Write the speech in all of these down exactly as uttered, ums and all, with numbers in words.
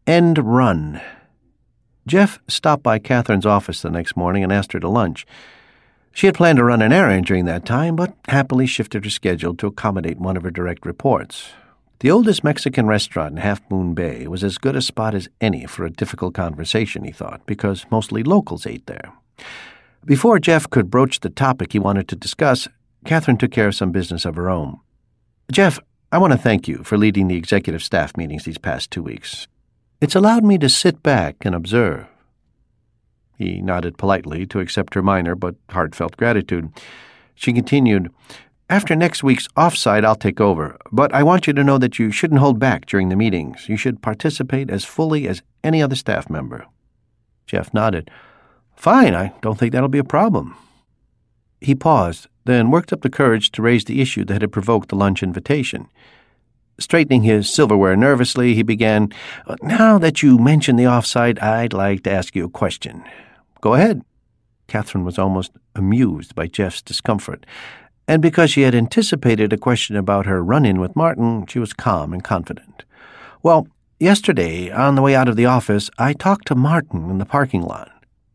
End run. Jeff stopped by Catherine's office the next morning and asked her to lunch. She had planned to run an errand during that time, but happily shifted her schedule to accommodate one of her direct reports. The oldest Mexican restaurant in Half Moon Bay was as good a spot as any for a difficult conversation, he thought, because mostly locals ate there. Before Jeff could broach the topic he wanted to discuss, Catherine took care of some business of her own. "Jeff, I want to thank you for leading the executive staff meetings these past two weeks. It's allowed me to sit back and observe." He nodded politely to accept her minor but heartfelt gratitude. She continued, "After next week's offsite, I'll take over, but I want you to know that you shouldn't hold back during the meetings. You should participate as fully as any other staff member." Jeff nodded. "Fine, I don't think that'll be a problem." He paused, then worked up the courage to raise the issue that had provoked the lunch invitation. Straightening his silverware nervously, he began, "Now that you mention the offsite, I'd like to ask you a question." "Go ahead." Catherine was almost amused by Jeff's discomfort, and because she had anticipated a question about her run-in with Martin, she was calm and confident. "Well, yesterday, on the way out of the office, I talked to Martin in the parking lot."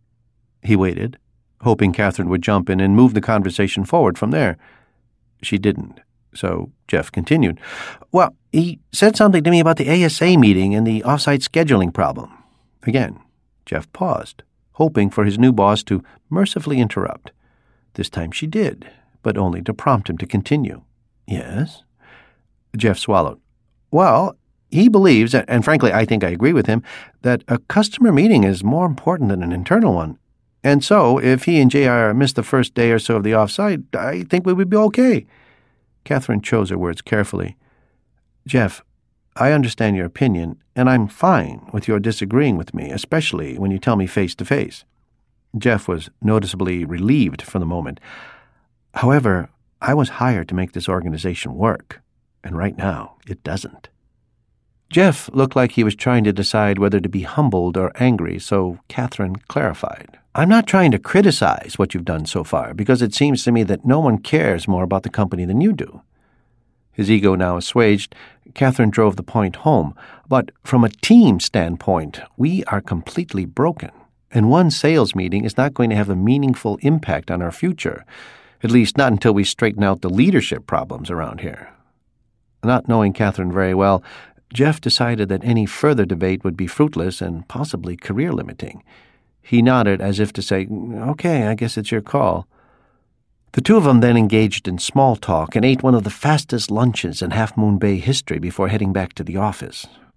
He waited, hoping Catherine would jump in and move the conversation forward from there. She didn't. So Jeff continued, "Well, he said something to me about the A S A meeting and the off-site scheduling problem." Again, Jeff paused, hoping for his new boss to mercifully interrupt. This time she did, but only to prompt him to continue. "Yes?" Jeff swallowed. "Well, he believes, and frankly I think I agree with him, that a customer meeting is more important than an internal one. And so, if he and J R missed the first day or so of the off-site, I think we would be okay." Catherine chose her words carefully. "Jeff, I understand your opinion, and I'm fine with your disagreeing with me, especially when you tell me face to face." Jeff was noticeably relieved for the moment. "However, I was hired to make this organization work, and right now it doesn't." Jeff looked like he was trying to decide whether to be humbled or angry, so Catherine clarified. "I'm not trying to criticize what you've done so far, because it seems to me that no one cares more about the company than you do." His ego now assuaged, Catherine drove the point home. "But from a team standpoint, we are completely broken, and one sales meeting is not going to have a meaningful impact on our future, at least not until we straighten out the leadership problems around here." Not knowing Catherine very well, Jeff decided that any further debate would be fruitless and possibly career-limiting. He nodded as if to say, "Okay, I guess it's your call." The two of them then engaged in small talk and ate one of the fastest lunches in Half Moon Bay history before heading back to the office.